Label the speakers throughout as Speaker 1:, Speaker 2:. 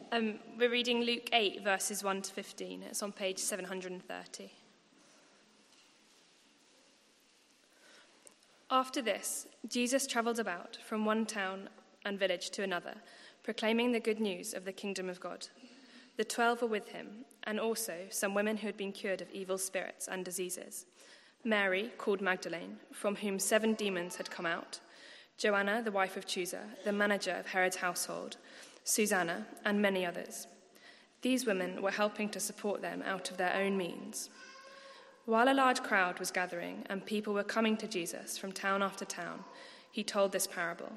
Speaker 1: We're reading Luke 8, verses 1 to 15. It's on page 730. After this, Jesus travelled about from one town and village to another, proclaiming the good news of the kingdom of God. The 12 were with him, and also some women who had been cured of evil spirits and diseases. Mary, called Magdalene, from whom 7 demons had come out, Joanna, the wife of Chuza, the manager of Herod's household, Susanna, and many others. These women were helping to support them out of their own means. While a large crowd was gathering and people were coming to Jesus from town after town, he told this parable.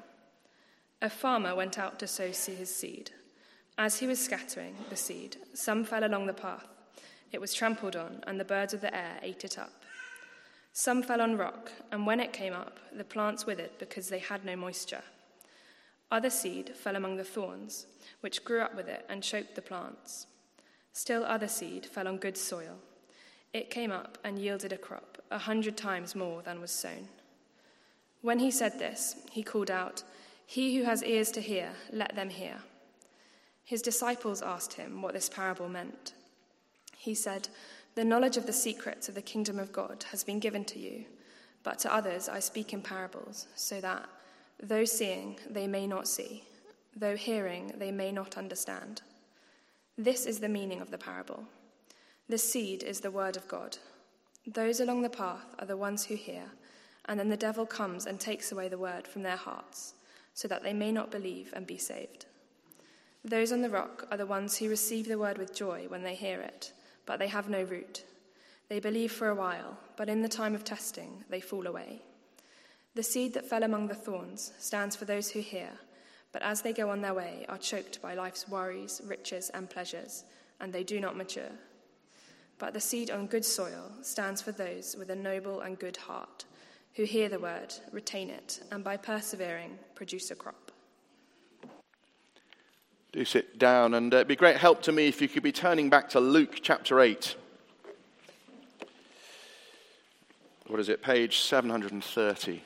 Speaker 1: A farmer went out to sow his seed. As he was scattering the seed, some fell along the path. It was trampled on, and the birds of the air ate it up. Some fell on rock, and when it came up, the plants withered because they had no moisture. Other seed fell among the thorns, which grew up with it and choked the plants. Still other seed fell on good soil. It came up and yielded a crop, 100 times more than was sown. When he said this, he called out, "He who has ears to hear, let them hear." His disciples asked him what this parable meant. He said, "The knowledge of the secrets of the kingdom of God has been given to you, but to others I speak in parables, so that, though seeing, they may not see, though hearing, they may not understand. This is the meaning of the parable. The seed is the word of God. Those along the path are the ones who hear, and then the devil comes and takes away the word from their hearts, so that they may not believe and be saved. Those on the rock are the ones who receive the word with joy when they hear it, but they have no root. They believe for a while, but in the time of testing, they fall away. The seed that fell among the thorns stands for those who hear, but as they go on their way are choked by life's worries, riches, and pleasures, and they do not mature. But the seed on good soil stands for those with a noble and good heart, who hear the word, retain it, and by persevering, produce a crop."
Speaker 2: Do sit down, and it'd be great help to me if you could be turning back to Luke chapter 8. What is it, page 730.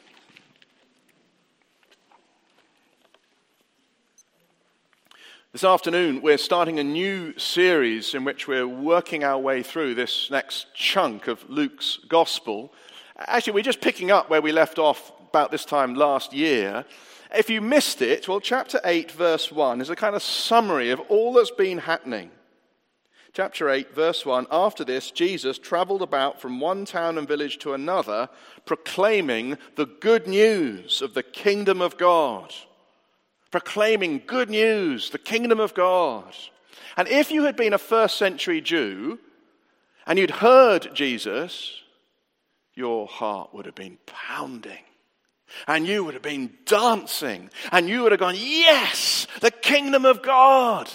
Speaker 2: This afternoon, we're starting a new series in which we're working our way through this next chunk of Luke's gospel. Actually, we're just picking up where we left off about this time last year. If you missed it, well, chapter 8, verse 1 is a kind of summary of all that's been happening. Chapter 8, verse 1, after this, Jesus traveled about from one town and village to another, proclaiming the good news of the kingdom of God. Proclaiming good news, the kingdom of God. And if you had been a first century Jew and you'd heard Jesus, your heart would have been pounding. And you would have been dancing. And you would have gone, yes, the kingdom of God.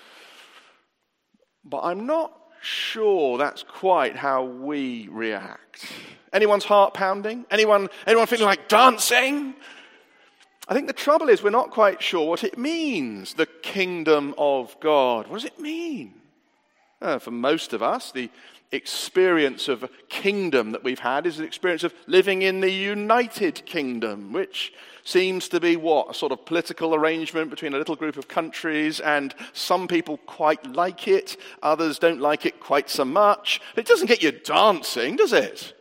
Speaker 2: But I'm not sure that's quite how we react. Anyone's heart pounding? Anyone feeling like dancing? I think the trouble is we're not quite sure what it means, the kingdom of God. What does it mean? For most of us, the experience of a kingdom that we've had is an experience of living in the United Kingdom, which seems to be what? A sort of political arrangement between a little group of countries, and some people quite like it, others don't like it quite so much. It doesn't get you dancing, does it?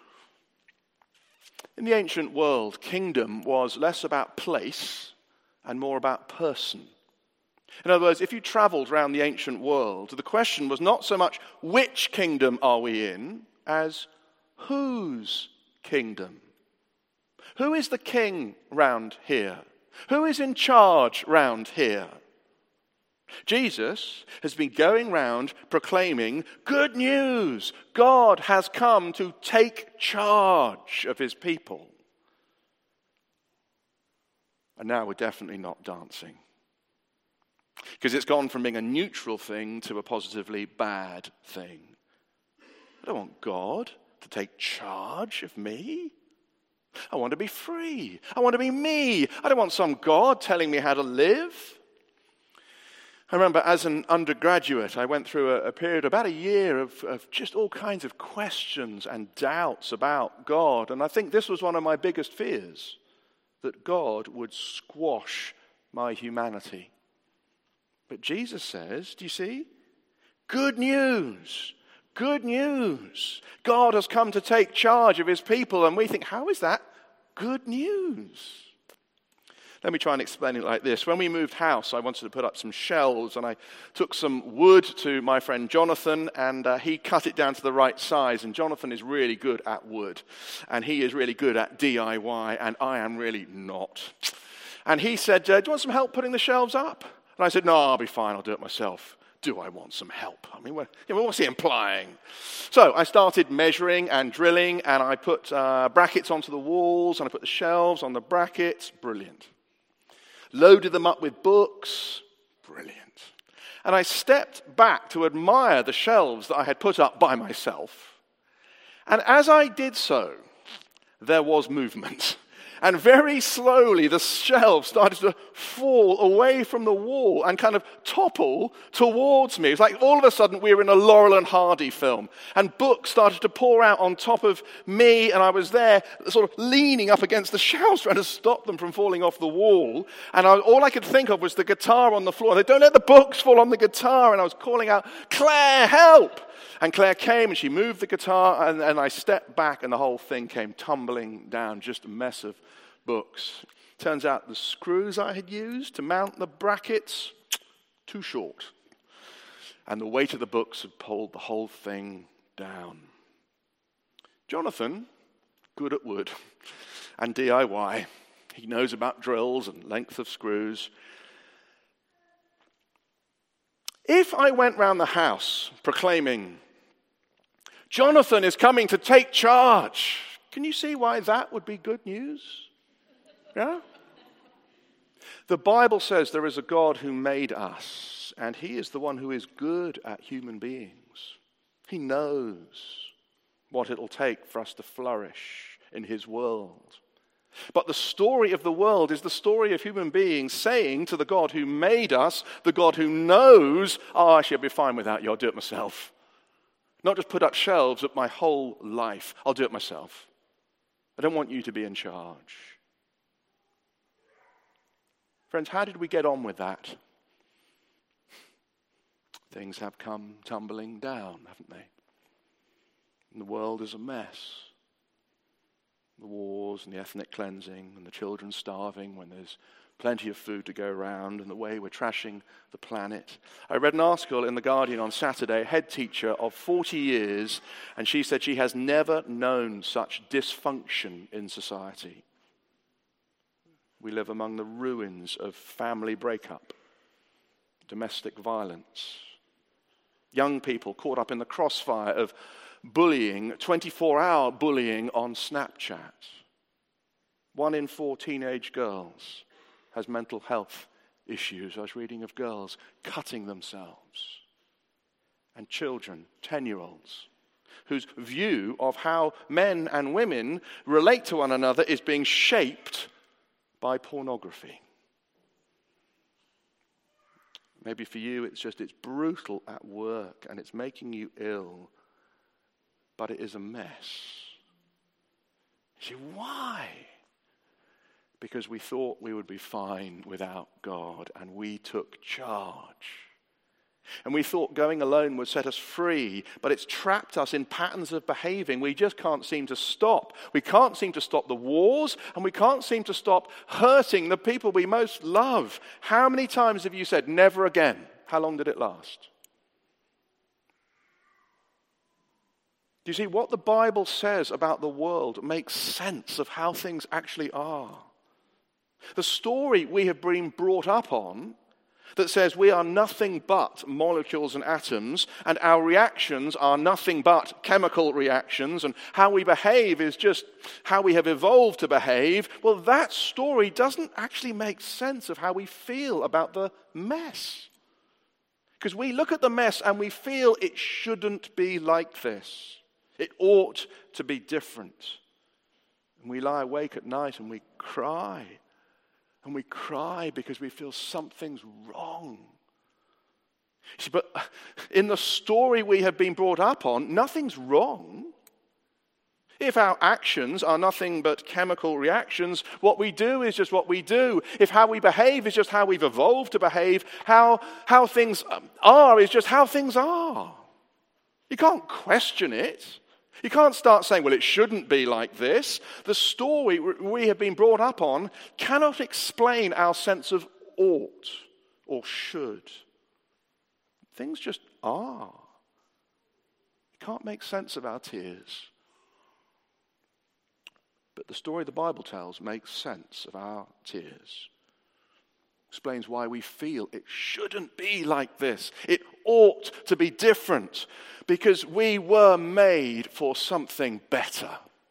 Speaker 2: In the ancient world, kingdom was less about place and more about person. In other words, if you travelled around the ancient world, the question was not so much which kingdom are we in, as whose kingdom? Who is the king round here? Who is in charge round here? Jesus has been going round proclaiming good news. God has come to take charge of his people. And now we're definitely not dancing. Because it's gone from being a neutral thing to a positively bad thing. I don't want God to take charge of me. I want to be free. I want to be me. I don't want some God telling me how to live. I remember as an undergraduate, I went through a period, about a year, of just all kinds of questions and doubts about God. And I think this was one of my biggest fears, that God would squash my humanity. But Jesus says, do you see? Good news. Good news. God has come to take charge of his people, and we think, how is that good news? Let me try and explain it like this. When we moved house, I wanted to put up some shelves, and I took some wood to my friend Jonathan, and he cut it down to the right size. And Jonathan is really good at wood, and he is really good at DIY, and I am really not. And he said, do you want some help putting the shelves up? And I said, no, I'll be fine, I'll do it myself. Do I want some help? I mean, what's he implying? So I started measuring and drilling, and I put brackets onto the walls, and I put the shelves on the brackets. Brilliant. Loaded them up with books. Brilliant. And I stepped back to admire the shelves that I had put up by myself. And as I did so, there was movement. And very slowly, the shelves started to fall away from the wall and kind of topple towards me. It's like all of a sudden we were in a Laurel and Hardy film. And books started to pour out on top of me, and I was there sort of leaning up against the shelves trying to stop them from falling off the wall. And all I could think of was the guitar on the floor. They don't let the books fall on the guitar. And I was calling out, Claire, help! And Claire came and she moved the guitar, and I stepped back and the whole thing came tumbling down, just a mess of books. Turns out the screws I had used to mount the brackets, too short. And the weight of the books had pulled the whole thing down. Jonathan, good at wood and DIY. He knows about drills and length of screws. If I went round the house proclaiming, Jonathan is coming to take charge, can you see why that would be good news? Yeah? The Bible says there is a God who made us, and he is the one who is good at human beings. He knows what it'll take for us to flourish in his world. But the story of the world is the story of human beings saying to the God who made us, the God who knows, actually I'll be fine without you, I'll do it myself. Not just put up shelves, but my whole life, I'll do it myself. I don't want you to be in charge. Friends, how did we get on with that? Things have come tumbling down, haven't they? And the world is a mess. The wars and the ethnic cleansing and the children starving when there's plenty of food to go around, and the way we're trashing the planet. I read an article in The Guardian on Saturday, a head teacher of 40 years, and she said she has never known such dysfunction in society. We live among the ruins of family breakup, domestic violence, young people caught up in the crossfire of bullying, 24-hour bullying on Snapchat. 1 in 4 teenage girls has mental health issues. I was reading of girls cutting themselves. And children, 10-year-olds, whose view of how men and women relate to one another is being shaped by pornography. Maybe for you it's brutal at work and it's making you ill, but it is a mess. You say, why? Because we thought we would be fine without God, and we took charge. And we thought going alone would set us free, but it's trapped us in patterns of behaving we just can't seem to stop. We can't seem to stop the wars, and we can't seem to stop hurting the people we most love. How many times have you said, never again? How long did it last? Do you see, what the Bible says about the world makes sense of how things actually are. The story we have been brought up on that says we are nothing but molecules and atoms, and our reactions are nothing but chemical reactions, and how we behave is just how we have evolved to behave, well, that story doesn't actually make sense of how we feel about the mess. Because we look at the mess and we feel it shouldn't be like this. It ought to be different. And we lie awake at night and we cry. And we cry because we feel something's wrong. See, but in the story we have been brought up on, nothing's wrong. If our actions are nothing but chemical reactions, what we do is just what we do. If how we behave is just how we've evolved to behave, how things are is just how things are. You can't question it. You can't start saying, well, it shouldn't be like this. The story we have been brought up on cannot explain our sense of ought or should. Things just are. You can't make sense of our tears. But the story the Bible tells makes sense of our tears. Explains why we feel it shouldn't be like this. It ought to be different because we were made for something better.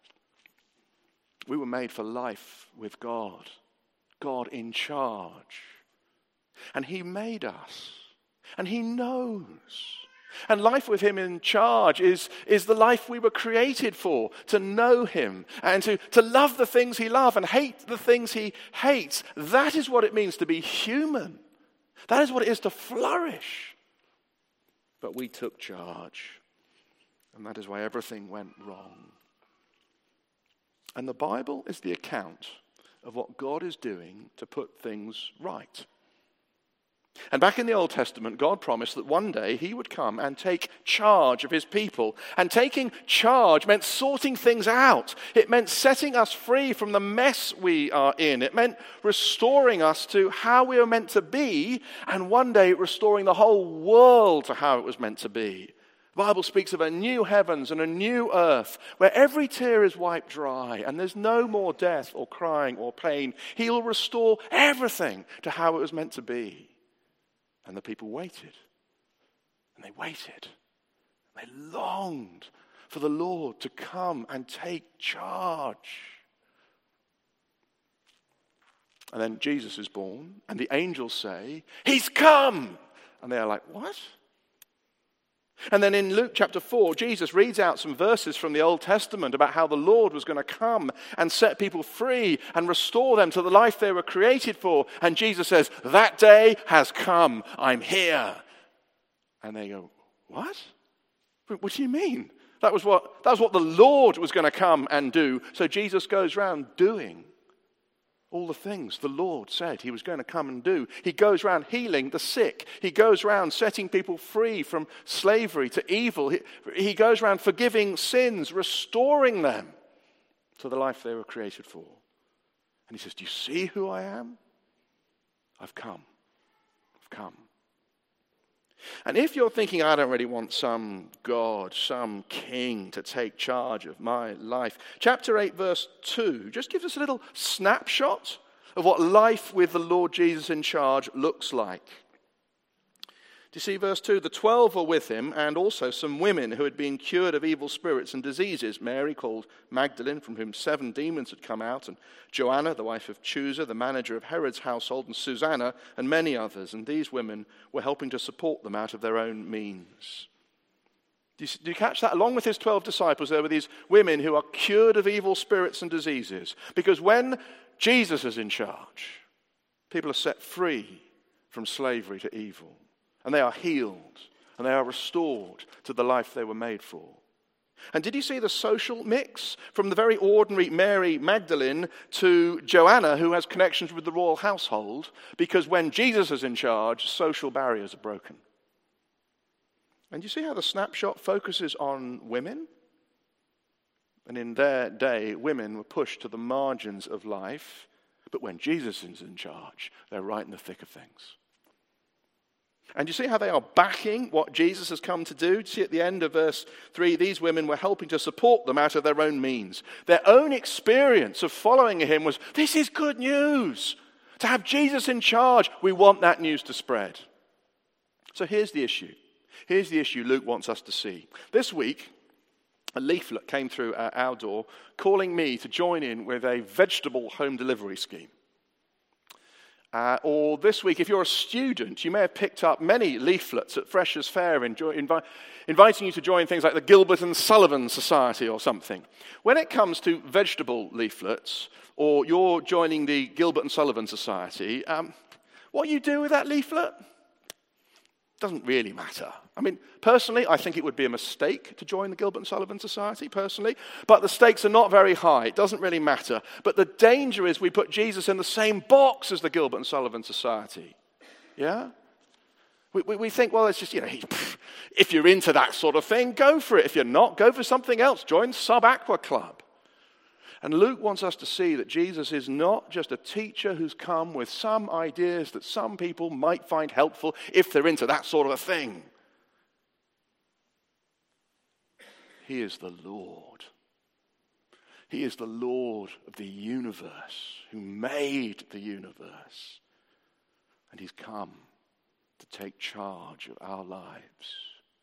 Speaker 2: We were made for life with God. God in charge. And He made us. And He knows. And life with Him in charge is the life we were created for, to know Him and to love the things He loves and hate the things He hates. That is what it means to be human. That is what it is to flourish. But we took charge, and that is why everything went wrong. And the Bible is the account of what God is doing to put things right. And back in the Old Testament, God promised that one day He would come and take charge of His people. And taking charge meant sorting things out. It meant setting us free from the mess we are in. It meant restoring us to how we were meant to be, and one day restoring the whole world to how it was meant to be. The Bible speaks of a new heavens and a new earth where every tear is wiped dry and there's no more death or crying or pain. He'll restore everything to how it was meant to be. And the people waited, and they waited. They longed for the Lord to come and take charge. And then Jesus is born, and the angels say, He's come! And they are like, what? And then in Luke chapter 4, Jesus reads out some verses from the Old Testament about how the Lord was going to come and set people free and restore them to the life they were created for. And Jesus says, that day has come. I'm here. And they go, what? What do you mean? That was what the Lord was going to come and do. So Jesus goes around doing all the things the Lord said He was going to come and do. He goes around healing the sick. He goes around setting people free from slavery to evil. He goes around forgiving sins, restoring them to the life they were created for. And He says, do you see who I am? I've come. I've come. And if you're thinking, I don't really want some God, some king to take charge of my life, chapter 8, verse 2 just gives us a little snapshot of what life with the Lord Jesus in charge looks like. Do you see verse 2? The 12 were with Him, and also some women who had been cured of evil spirits and diseases. Mary, called Magdalene, from whom 7 demons had come out, and Joanna, the wife of Chuza, the manager of Herod's household, and Susanna, and many others. And these women were helping to support them out of their own means. Do you catch that? Along with His 12 disciples, there were these women who are cured of evil spirits and diseases. Because when Jesus is in charge, people are set free from slavery to evil. And they are healed, and they are restored to the life they were made for. And did you see the social mix? From the very ordinary Mary Magdalene to Joanna, who has connections with the royal household, because when Jesus is in charge, social barriers are broken. And you see how the snapshot focuses on women? And in their day, women were pushed to the margins of life, but when Jesus is in charge, they're right in the thick of things. And you see how they are backing what Jesus has come to do? See at the end of verse 3, these women were helping to support them out of their own means. Their own experience of following Him was, this is good news. To have Jesus in charge, we want that news to spread. So here's the issue. Here's the issue Luke wants us to see. This week, a leaflet came through our door calling me to join in with a vegetable home delivery scheme. Or this week, if you're a student, you may have picked up many leaflets at Freshers' Fair inviting you to join things like the Gilbert and Sullivan Society or something. When it comes to vegetable leaflets, or you're joining the Gilbert and Sullivan Society, what you do with that leaflet? Doesn't really matter. I mean, personally, I think it would be a mistake to join the Gilbert and Sullivan Society, personally. But the stakes are not very high. It doesn't really matter. But the danger is we put Jesus in the same box as the Gilbert and Sullivan Society. Yeah? We think, well, it's just, if you're into that sort of thing, go for it. If you're not, go for something else. Join Sub Aqua Club. And Luke wants us to see that Jesus is not just a teacher who's come with some ideas that some people might find helpful if they're into that sort of a thing. He is the Lord. He is the Lord of the universe, who made the universe. And he's come to take charge of our lives.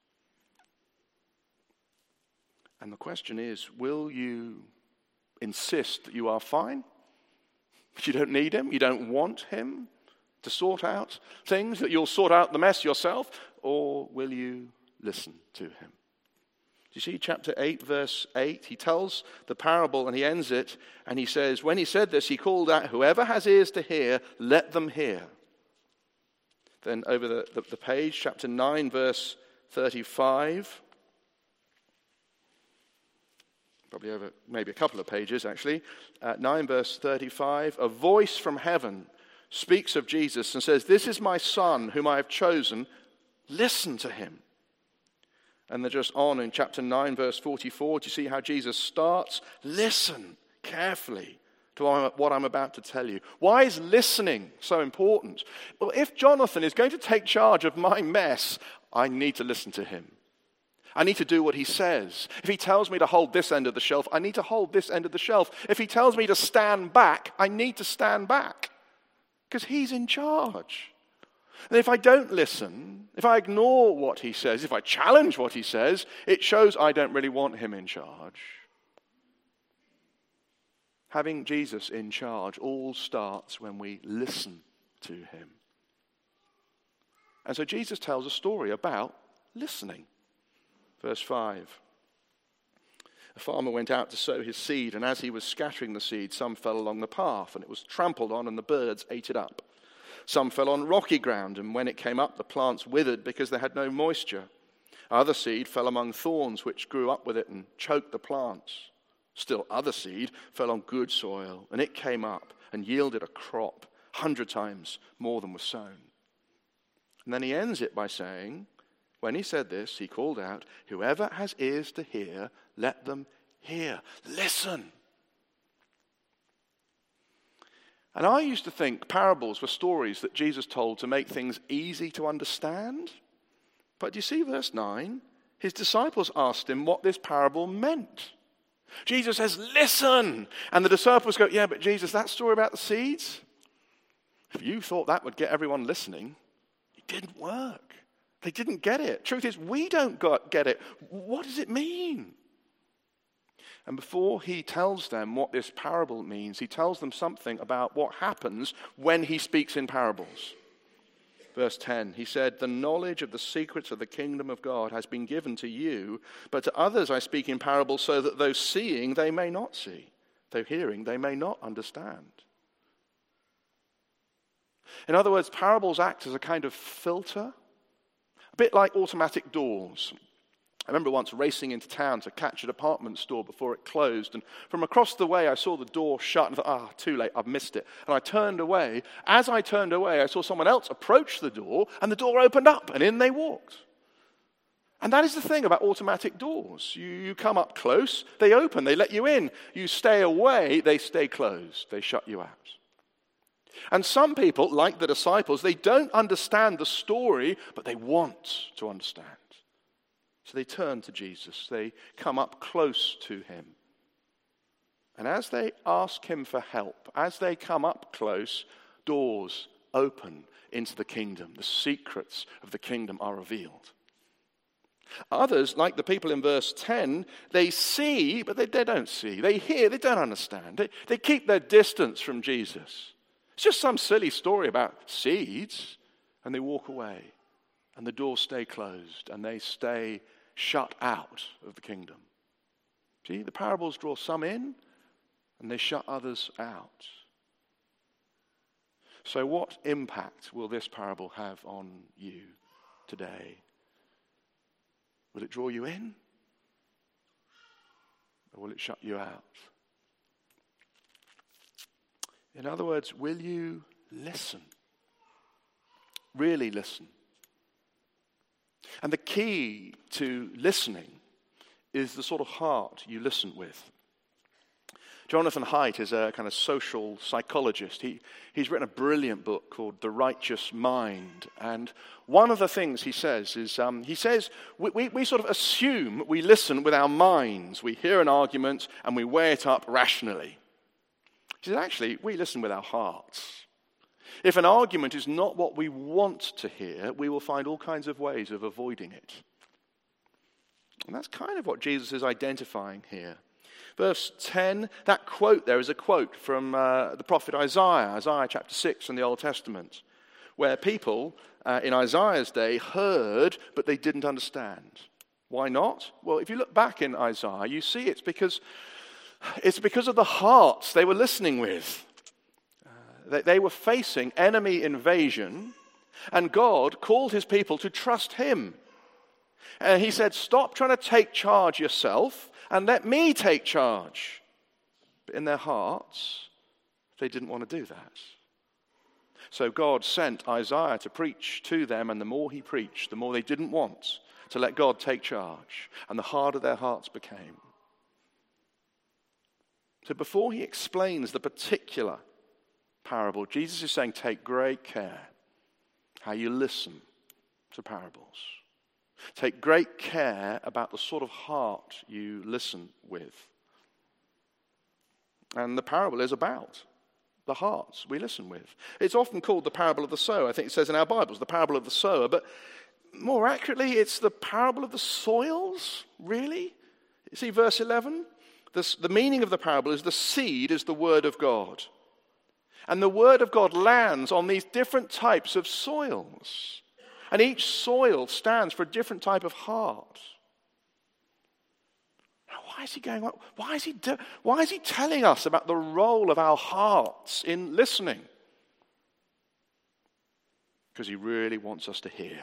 Speaker 2: And the question is, will you insist that you are fine? You don't need him? You don't want him to sort out things, that you'll sort out the mess yourself? Or will you listen to him? Do you see chapter 8, verse 8? He tells the parable and he ends it, and he says, when he said this, he called out, whoever has ears to hear, let them hear. Then over the page, chapter 9, verse 35. Probably over maybe a couple of pages, actually. 9 verse 35. A voice from heaven speaks of Jesus and says, this is my son whom I have chosen. Listen to him. And then just on in chapter 9 verse 44, do you see how Jesus starts? Listen carefully to what I'm about to tell you. Why is listening so important? Well, if Jonathan is going to take charge of my mess, I need to listen to him. I need to do what he says. If he tells me to hold this end of the shelf, I need to hold this end of the shelf. If he tells me to stand back, I need to stand back. Because he's in charge. And if I don't listen, if I ignore what he says, if I challenge what he says, it shows I don't really want him in charge. Having Jesus in charge all starts when we listen to him. And so Jesus tells a story about listening. Verse 5. A farmer went out to sow his seed, and as he was scattering the seed, some fell along the path, and it was trampled on, and the birds ate it up. Some fell on rocky ground, and when it came up, the plants withered because they had no moisture. Other seed fell among thorns, which grew up with it and choked the plants. Still other seed fell on good soil, and it came up and yielded a crop 100 times more than was sown. And then he ends it by saying, when he said this, he called out, whoever has ears to hear, let them hear. Listen. And I used to think parables were stories that Jesus told to make things easy to understand. But do you see verse 9? His disciples asked him what this parable meant. Jesus says, listen. And the disciples go, yeah, but Jesus, that story about the seeds, if you thought that would get everyone listening, it didn't work. They didn't get it. Truth is, we don't get it. What does it mean? And before he tells them what this parable means, he tells them something about what happens when he speaks in parables. Verse 10, he said, the knowledge of the secrets of the kingdom of God has been given to you, but to others I speak in parables so that though seeing they may not see, though hearing they may not understand. In other words, parables act as a kind of filter, a bit like automatic doors. I remember once racing into town to catch a department store before it closed, and from across the way I saw the door shut and thought, too late, I've missed it. And I turned away. As I turned away, I saw someone else approach the door, and the door opened up, and in they walked. And that is the thing about automatic doors. You come up close, they open, they let you in. You stay away, they stay closed, they shut you out. And some people, like the disciples, they don't understand the story, but they want to understand. So they turn to Jesus. They come up close to him. And as they ask him for help, as they come up close, doors open into the kingdom. The secrets of the kingdom are revealed. Others, like the people in verse 10, they see, but they don't see. They hear, they don't understand. They keep their distance from Jesus. It's just some silly story about seeds, and they walk away. And the doors stay closed, and they stay shut out of the kingdom. See, the parables draw some in, and they shut others out. So what impact will this parable have on you? today? Will it draw you in? Or will it shut you out? In other words, will you listen? Really listen? And the key to listening is the sort of heart you listen with. Jonathan Haidt is a kind of social psychologist. He's written a brilliant book called The Righteous Mind. And one of the things he says is, we sort of assume we listen with our minds. We hear an argument and we weigh it up rationally. He says, actually, we listen with our hearts. If an argument is not what we want to hear, we will find all kinds of ways of avoiding it. And that's kind of what Jesus is identifying here. Verse 10, that quote there is a quote from the prophet Isaiah chapter 6 in the Old Testament, where people in Isaiah's day heard, but they didn't understand. Why not? Well, if you look back in Isaiah, you see it's because of the hearts they were listening with. They were facing enemy invasion, and God called his people to trust him. And he said, stop trying to take charge yourself and let me take charge. But in their hearts, they didn't want to do that. So God sent Isaiah to preach to them, and the more he preached, the more they didn't want to let God take charge, and the harder their hearts became. So before he explains the particular parable, Jesus is saying, take great care how you listen to parables. Take great care about the sort of heart you listen with. And the parable is about the hearts we listen with. It's often called the parable of the sower. I think it says in our Bibles, the parable of the sower. But more accurately, it's the parable of the soils, really. You see verse 11? The meaning of the parable is the seed is the word of God. And the word of God lands on these different types of soils. And each soil stands for a different type of heart. Now, why is he going on? Why is he telling us about the role of our hearts in listening? Because he really wants us to hear.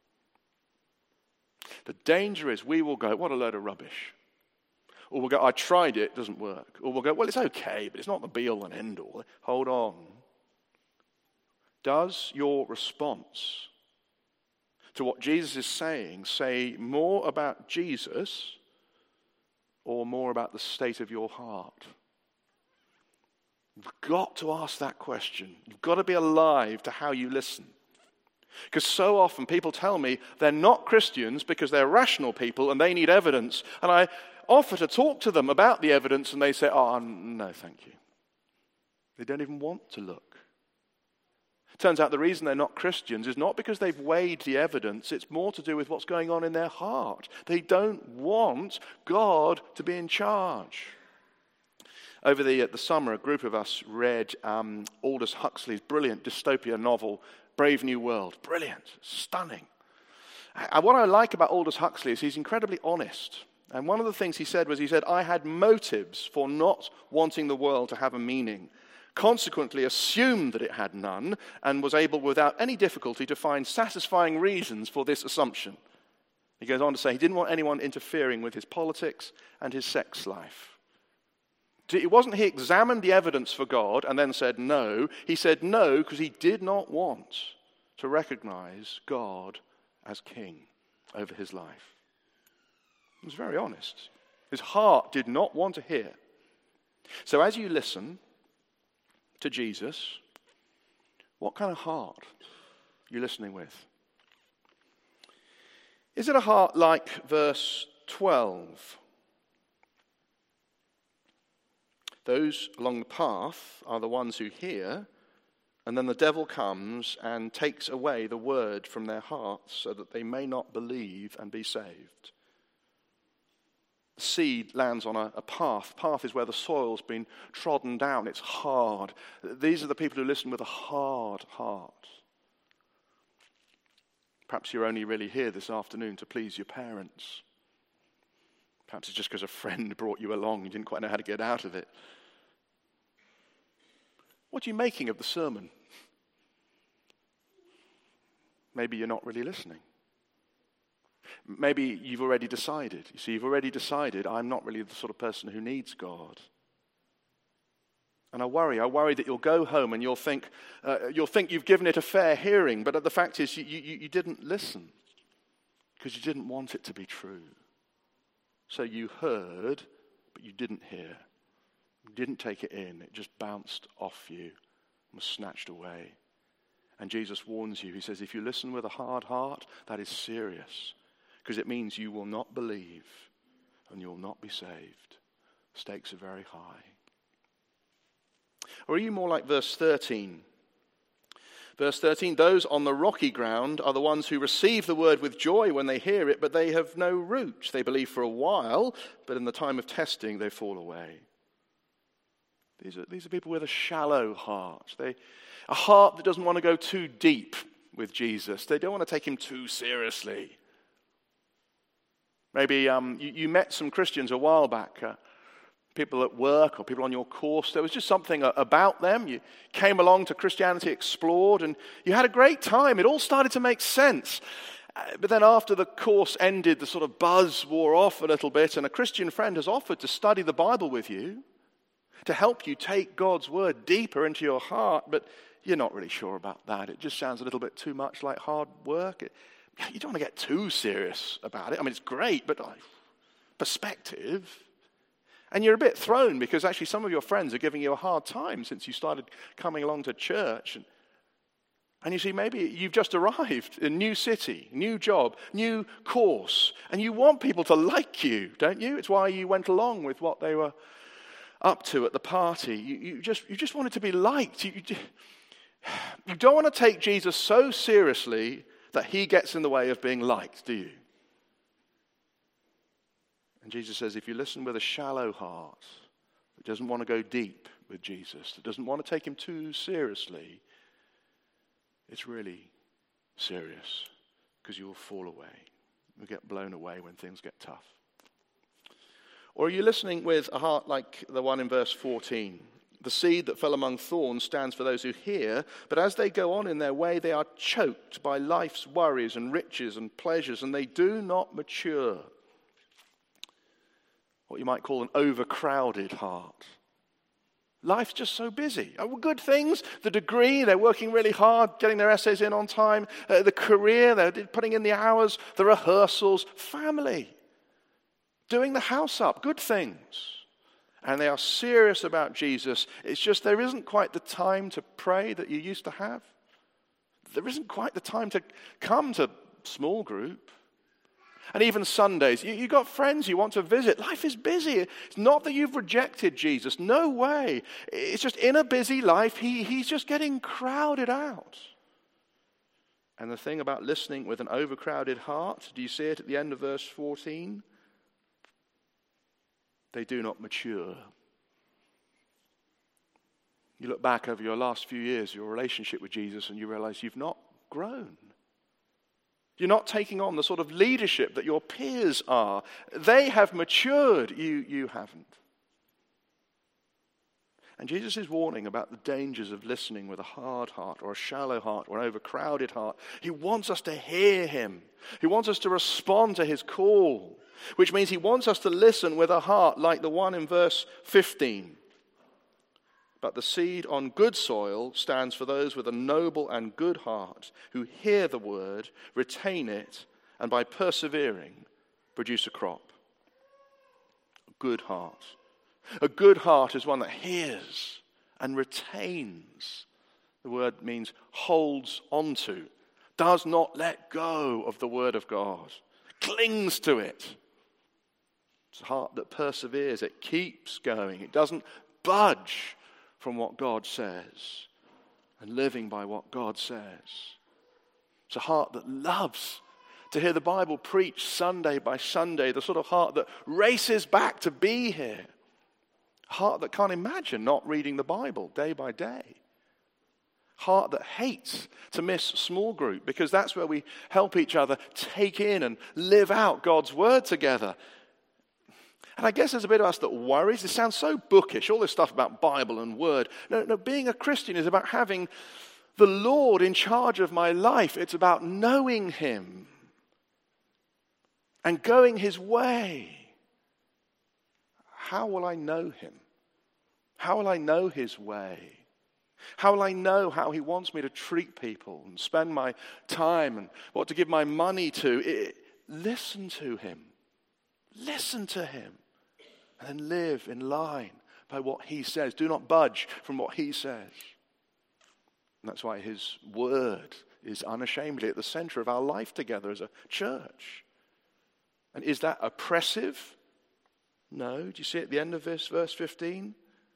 Speaker 2: The danger is we will go, what a load of rubbish. Or we'll go, I tried it, it doesn't work. Or we'll go, well, it's okay, but it's not the be-all and end-all. Hold on. Does your response to what Jesus is saying say more about Jesus or more about the state of your heart? You've got to ask that question. You've got to be alive to how you listen. Because so often people tell me they're not Christians because they're rational people and they need evidence. And I offer to talk to them about the evidence and they say, oh, no, thank you. They don't even want to look. Turns out the reason they're not Christians is not because they've weighed the evidence. It's more to do with what's going on in their heart. They don't want God to be in charge. Over the summer, a group of us read Aldous Huxley's brilliant dystopia novel, Brave New World. Brilliant, stunning. And what I like about Aldous Huxley is he's incredibly honest. And one of the things he said, I had motives for not wanting the world to have a meaning. Consequently assumed that it had none, and was able without any difficulty to find satisfying reasons for this assumption. He goes on to say he didn't want anyone interfering with his politics and his sex life. It wasn't he examined the evidence for God and then said no. He said no because he did not want to recognize God as king over his life. He was very honest. His heart did not want to hear. So as you listen to Jesus, what kind of heart are you listening with? Is it a heart like verse 12? Those along the path are the ones who hear, and then the devil comes and takes away the word from their hearts so that they may not believe and be saved. The seed lands on a path. Path is where the soil's been trodden down. It's hard. These are the people who listen with a hard heart. Perhaps you're only really here this afternoon to please your parents. Perhaps it's just because a friend brought you along. You didn't quite know how to get out of it. What are you making of the sermon? Maybe you're not really listening. maybe you've already decided. You see, you've already decided, I'm not really the sort of person who needs God. And I worry that you'll go home and you'll think you've given it a fair hearing, but the fact is you didn't listen because you didn't want it to be true. So you heard, but you didn't hear. You didn't take it in. It just bounced off you and was snatched away. And Jesus warns you. He says, if you listen with a hard heart, that is serious, because it means you will not believe and you will not be saved. Stakes are very high. Or are you more like verse 13? Verse 13, those on the rocky ground are the ones who receive the word with joy when they hear it, but they have no root. They believe for a while, but in the time of testing they fall away. These are people with a shallow heart. A heart that doesn't want to go too deep with Jesus. They don't want to take him too seriously. Maybe you met some Christians a while back, people at work or people on your course. There was just something about them. You came along to Christianity Explored and you had a great time. It all started to make sense. But then after the course ended, the sort of buzz wore off a little bit, and a Christian friend has offered to study the Bible with you, to help you take God's word deeper into your heart, but you're not really sure about that. It just sounds a little bit too much like hard work. You don't want to get too serious about it. I mean, it's great, but perspective. And you're a bit thrown because actually some of your friends are giving you a hard time since you started coming along to church. And you see, maybe you've just arrived in a new city, new job, new course, and you want people to like you, don't you? It's why you went along with what they were up to at the party. You just want it to be liked. You don't want to take Jesus so seriously that he gets in the way of being liked, do you? And Jesus says, if you listen with a shallow heart, that doesn't want to go deep with Jesus, that doesn't want to take him too seriously, it's really serious, because you will fall away. You'll get blown away when things get tough. Or are you listening with a heart like the one in verse 14? The seed that fell among thorns stands for those who hear, but as they go on in their way, they are choked by life's worries and riches and pleasures, and they do not mature. What you might call an overcrowded heart. Life's just so busy. Good things, the degree, they're working really hard, getting their essays in on time, the career, they're putting in the hours, the rehearsals, family, doing the house up, good things. And they are serious about Jesus. It's just there isn't quite the time to pray that you used to have. There isn't quite the time to come to small group. And even Sundays, you've got friends you want to visit. Life is busy. It's not that you've rejected Jesus. No way. It's just in a busy life, he's just getting crowded out. And the thing about listening with an overcrowded heart, do you see it at the end of verse 14? They do not mature. You look back over your last few years, your relationship with Jesus, and you realize you've not grown. You're not taking on the sort of leadership that your peers are. They have matured. You haven't. And Jesus is warning about the dangers of listening with a hard heart or a shallow heart or an overcrowded heart. He wants us to hear him. He wants us to respond to his call, which means he wants us to listen with a heart like the one in verse 15. But the seed on good soil stands for those with a noble and good heart who hear the word, retain it, and by persevering produce a crop. A good heart. A good heart is one that hears and retains. The word means holds onto, does not let go of the word of God, clings to it. It's a heart that perseveres. It keeps going. It doesn't budge from what God says and living by what God says. It's a heart that loves to hear the Bible preached Sunday by Sunday, the sort of heart that races back to be here. A heart that can't imagine not reading the Bible day by day. Heart that hates to miss small group because that's where we help each other take in and live out God's word together. And I guess there's a bit of us that worries. It sounds so bookish, all this stuff about Bible and word. No, being a Christian is about having the Lord in charge of my life. It's about knowing him. and going his way, how will I know him? How will I know his way? How will I know how he wants me to treat people and spend my time and what to give my money to? Listen to him. Listen to him. And then live in line by what he says. Do not budge from what he says. And that's why his word is unashamedly at the center of our life together as a church. And is that oppressive? No. Do you see at the end of this, verse 15?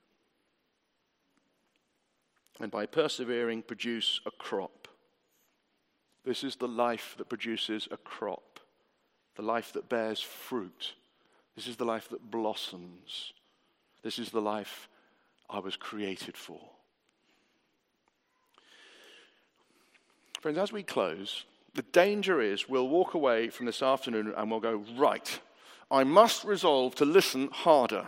Speaker 2: And by persevering, produce a crop. This is the life that produces a crop. The life that bears fruit. This is the life that blossoms. This is the life I was created for. Friends, as we close, the danger is we'll walk away from this afternoon and we'll go, right, I must resolve to listen harder.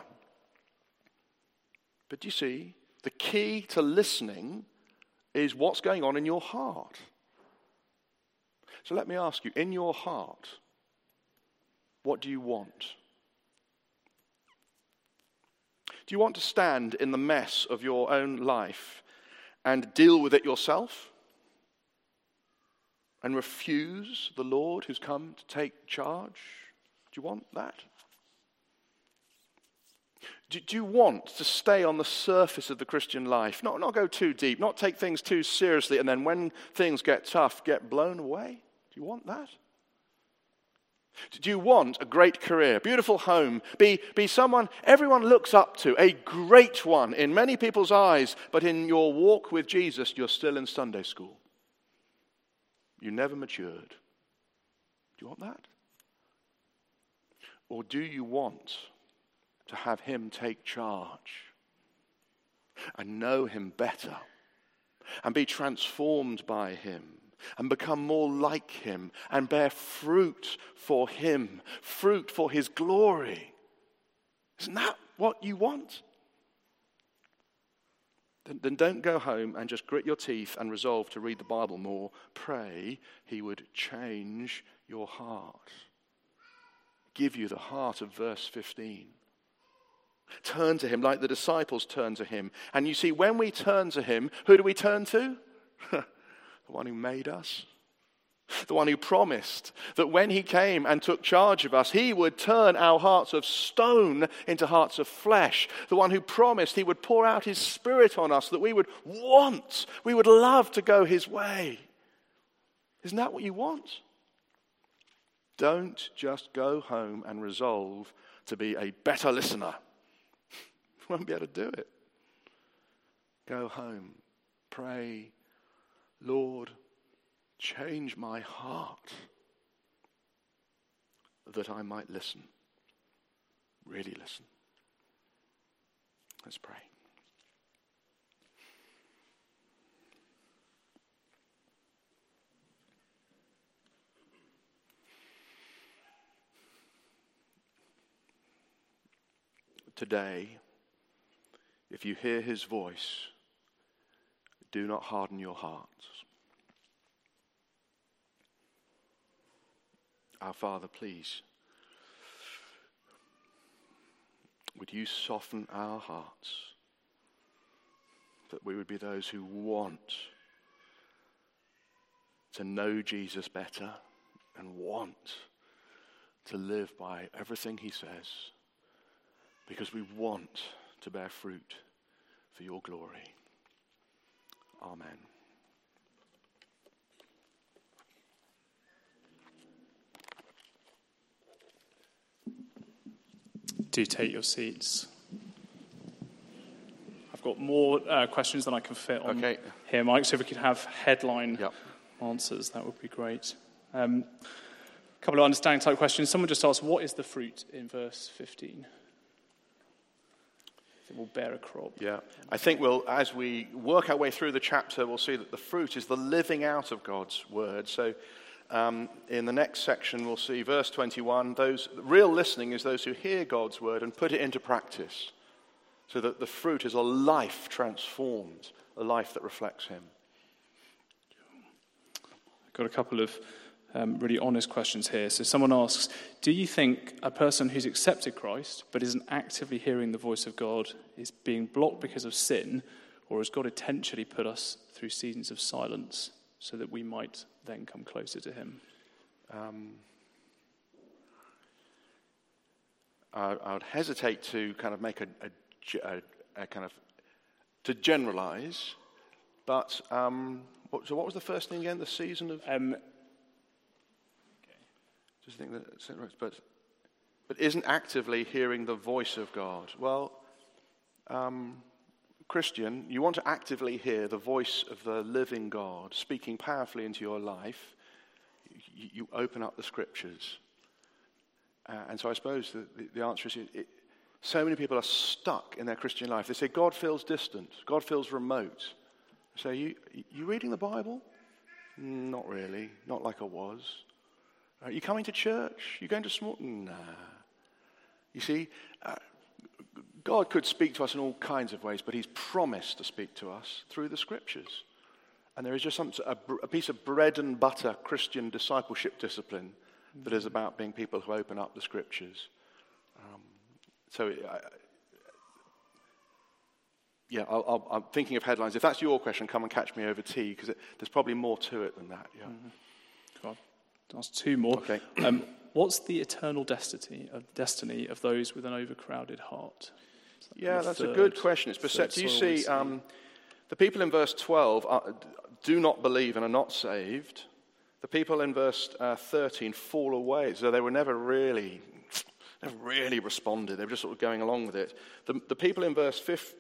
Speaker 2: But you see, the key to listening is what's going on in your heart. So let me ask you, in your heart, what do you want? Do you want to stand in the mess of your own life and deal with it yourself? And refuse the Lord who's come to take charge? Do you want that? Do you want to stay on the surface of the Christian life? Not go too deep, not take things too seriously, and then when things get tough, get blown away? Do you want that? Do you want a great career, beautiful home, be someone everyone looks up to, a great one in many people's eyes, but in your walk with Jesus, you're still in Sunday school? You never matured. Do you want that? Or do you want to have him take charge and know him better and be transformed by him and become more like him and bear fruit for him, fruit for his glory? Isn't that what you want? Then don't go home and just grit your teeth and resolve to read the Bible more. Pray he would change your heart. Give you the heart of verse 15. Turn to him like the disciples turned to him. And you see, when we turn to him, who do we turn to? The one who made us. The one who promised that when he came and took charge of us, he would turn our hearts of stone into hearts of flesh. The one who promised he would pour out his Spirit on us, that we would love to go his way. Isn't that what you want? Don't just go home and resolve to be a better listener. You won't be able to do it. Go home, pray, Lord, change my heart that I might listen. Really listen. Let's pray. Today, if you hear his voice, do not harden your hearts. Our Father, please, would you soften our hearts that we would be those who want to know Jesus better and want to live by everything he says, because we want to bear fruit for your glory. Amen.
Speaker 3: Do take your seats. I've got more questions than I can fit on here, Mike, so if we could have headline answers, that would be great. A couple of understanding type questions. Someone just asked, what is the fruit in verse 15? It will bear a crop.
Speaker 2: Yeah, I think as we work our way through the chapter, we'll see that the fruit is the living out of God's word. So in the next section, we'll see verse 21, real listening is those who hear God's word and put it into practice, so that the fruit is a life transformed, a life that reflects him.
Speaker 3: I've got a couple of really honest questions here. So someone asks, do you think a person who's accepted Christ but isn't actively hearing the voice of God is being blocked because of sin, or has God intentionally put us through seasons of silence so that we might then come closer to him?
Speaker 2: I would hesitate to kind of make a kind of to generalize, but so what was the first thing again? The season of just think that, but isn't actively hearing the voice of God. Well, Christian, you want to actively hear the voice of the living God speaking powerfully into your life. You open up the scriptures. And so I suppose the answer is, so many people are stuck in their Christian life. They say, God feels distant. God feels remote. So you reading the Bible? Not really. Not like I was. Are you coming to church? You going to small? Nah. You see, God could speak to us in all kinds of ways, but he's promised to speak to us through the scriptures. And there is just a piece of bread and butter Christian discipleship discipline that is about being people who open up the scriptures. I'm thinking of headlines. If that's your question, come and catch me over tea, because there's probably more to it than that. Yeah.
Speaker 3: Mm-hmm. I'll ask two more.
Speaker 2: Okay.
Speaker 3: What's the eternal destiny of those with an overcrowded heart?
Speaker 2: That's a good question. It's perceptive. You see, the people in verse 12 do not believe and are not saved. The people in verse 13 fall away, so they were never really responded. They were just sort of going along with it. The people in verse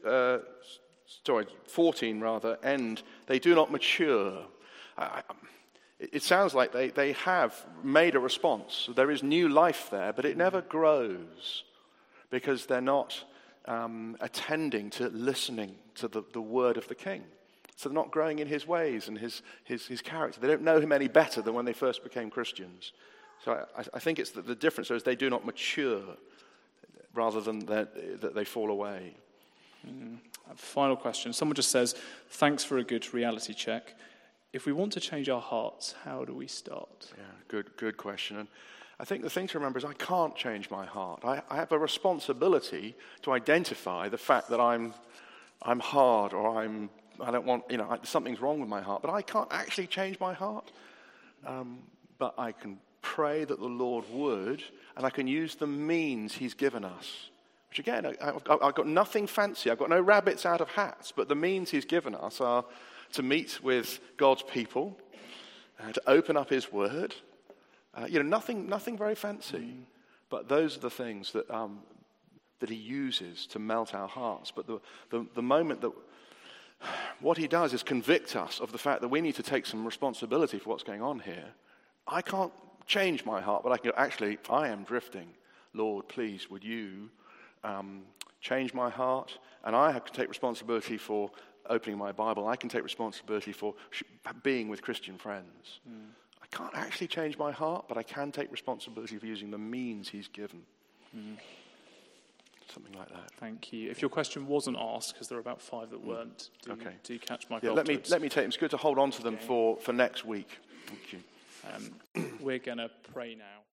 Speaker 2: 14 end, they do not mature. It sounds like they have made a response. There is new life there, but it never grows because they're not attending to listening to the word of the King. So they're not growing in his ways and his character. They don't know him any better than when they first became Christians. So I think it's the difference is they do not mature rather than that they fall away.
Speaker 3: Final question. Someone just says, thanks for a good reality check. If we want to change our hearts, how do we start?
Speaker 2: Yeah, good question. And I think the thing to remember is I can't change my heart. I have a responsibility to identify the fact that I'm hard or I don't want, something's wrong with my heart. But I can't actually change my heart. But I can pray that the Lord would, and I can use the means he's given us. Which again, I've got nothing fancy. I've got no rabbits out of hats. But the means he's given us are to meet with God's people, to open up his word. Nothing very fancy. But those are the things that he uses to melt our hearts. But the moment that what he does is convict us of the fact that we need to take some responsibility for what's going on here. I can't change my heart, but I can actually, I am drifting. Lord, please, would you change my heart? And I have to take responsibility for opening my Bible. I can take responsibility for being with Christian friends. I can't actually change my heart, but I can take responsibility for using the means he's given. Something like that.
Speaker 3: Thank you. If your question wasn't asked, because there are about 5 that weren't, do catch my
Speaker 2: let me take them. It's good to hold on to them for next week. Thank you.
Speaker 3: We're going to pray now.